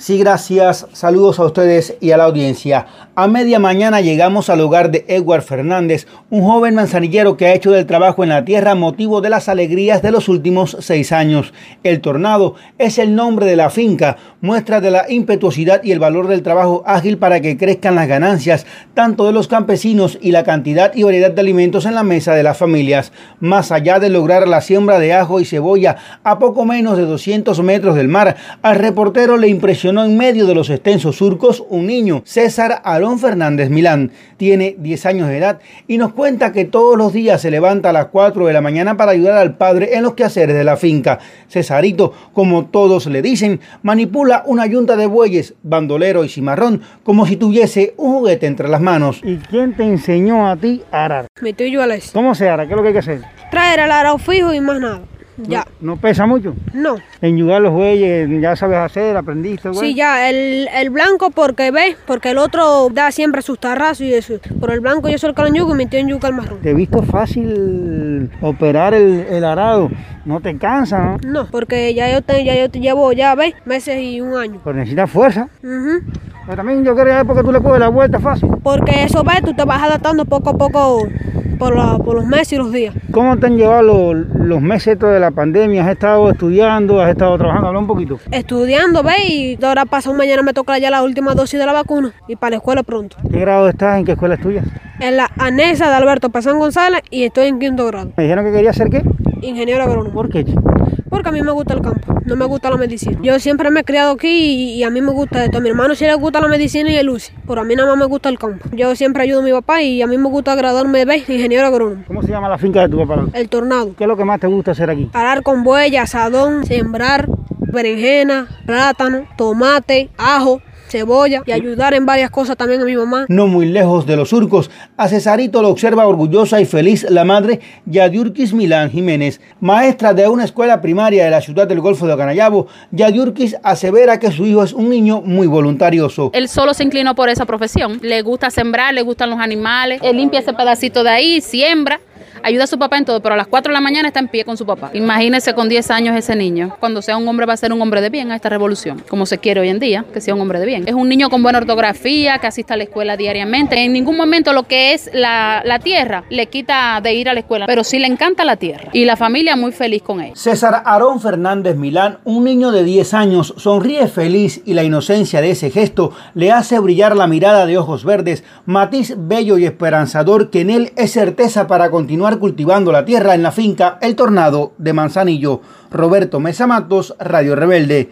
Sí, gracias. Saludos a ustedes y a la audiencia. A media mañana llegamos al hogar de Edward Fernández, un joven manzanillero que ha hecho del trabajo en la tierra motivo de las alegrías de los últimos 6 años. El Tornado es el nombre de la finca, muestra de la impetuosidad y el valor del trabajo ágil para que crezcan las ganancias, tanto de los campesinos y la cantidad y variedad de alimentos en la mesa de las familias. Más allá de lograr la siembra de ajo y cebolla a poco menos de 200 metros del mar, al reportero le impresionó en medio de los extensos surcos un niño, César Aarón Fernández Milán. Tiene 10 años de edad y nos cuenta que todos los días se levanta a las 4 de la mañana para ayudar al padre en los quehaceres de la finca. Cesarito, como todos le dicen, manipula una yunta de bueyes, bandolero y cimarrón como si tuviese un juguete entre las manos. ¿Y quién te enseñó a ti a arar? Mi tío Alex. ¿Cómo se ara? ¿Qué es lo que hay que hacer? Traer el arado fijo y más nada. Ya. ¿No pesa mucho? No. Enyugar los bueyes, ya sabes hacer, aprendiste, güey. Sí, ya, el blanco porque el otro da siempre sus tarrazos y eso. Por el blanco yo soy el que lo enyugo y mi tío enyuga el marrón. Te he visto fácil operar el arado, no te cansa, ¿no? No, porque ya yo te llevo, meses y un año. Pero necesitas fuerza. Pero también yo creo que es porque tú le coges la vuelta fácil. Porque eso, tú te vas adaptando poco a poco por los meses y los días. ¿Cómo te han llevado los meses estos de la pandemia? ¿Has estado estudiando? ¿Has estado trabajando? Habla un poquito. Estudiando, y ahora mañana me toca ya la última dosis de la vacuna y para la escuela pronto. ¿Qué grado estás? ¿En qué escuela estudias? En la ANESA de Alberto Pazán González y estoy en 5º grado. ¿Me dijeron que querías ser qué? Ingeniero agrónomo. ¿Por qué? Porque a mí me gusta el campo, no me gusta la medicina. Yo siempre me he criado aquí y a mí me gusta esto. A mi hermano sí le gusta la medicina y el UCI, pero a mí nada más me gusta el campo. Yo siempre ayudo a mi papá y a mí me gusta graduarme de ingeniero agrónomo. ¿Cómo se llama la finca de tu papá? El Tornado. ¿Qué es lo que más te gusta hacer aquí? Arar con buey, asadón, sembrar, berenjena, plátano, tomate, ajo, cebolla y ayudar en varias cosas también a mi mamá. No muy lejos de los surcos, a Cesarito lo observa orgullosa y feliz la madre Yadiurquis Milán Jiménez, maestra de una escuela primaria de la ciudad del Golfo de Ocanayabo. Yadiurquis asevera que su hijo es un niño muy voluntarioso. Él solo se inclinó por esa profesión, le gusta sembrar, le gustan los animales, él limpia ese pedacito de ahí, siembra. Ayuda a su papá en todo, pero a las 4 de la mañana está en pie con su papá. Imagínese con 10 años ese niño. Cuando sea un hombre va a ser un hombre de bien a esta revolución, como se quiere hoy en día, que sea un hombre de bien. Es un niño con buena ortografía, que asista a la escuela diariamente. En ningún momento lo que es la tierra le quita de ir a la escuela, pero sí le encanta la tierra. Y la familia muy feliz con él. César Aarón Fernández Milán, un niño de 10 años, sonríe feliz y la inocencia de ese gesto le hace brillar la mirada de ojos verdes, matiz bello y esperanzador que en él es certeza para continuar cultivando la tierra en la finca El Tornado de Manzanillo. Roberto Mesa Matos, Radio Rebelde.